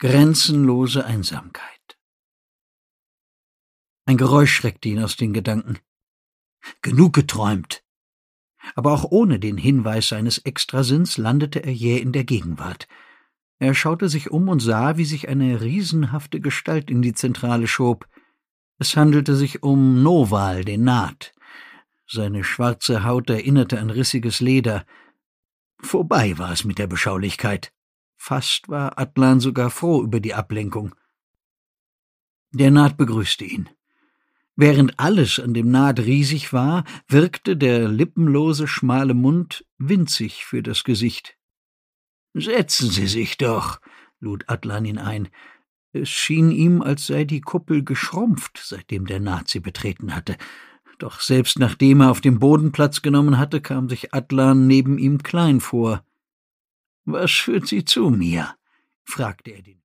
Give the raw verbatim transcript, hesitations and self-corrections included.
Grenzenlose Einsamkeit. Ein Geräusch schreckte ihn aus den Gedanken. Genug geträumt. Aber auch ohne den Hinweis seines Extrasinns landete er jäh in der Gegenwart. Er schaute sich um und sah, wie sich eine riesenhafte Gestalt in die Zentrale schob. Es handelte sich um Noval, den Naht. Seine schwarze Haut erinnerte an rissiges Leder. Vorbei war es mit der Beschaulichkeit. Fast war Atlan sogar froh über die Ablenkung. Der Naht begrüßte ihn. Während alles an dem Naht riesig war, wirkte der lippenlose, schmale Mund winzig für das Gesicht. »Setzen Sie sich doch«, lud Atlan ihn ein. Es schien ihm, als sei die Kuppel geschrumpft, seitdem der Naht sie betreten hatte. Doch selbst nachdem er auf dem Boden Platz genommen hatte, kam sich Atlan neben ihm klein vor. »Was führt Sie zu mir?« fragte er den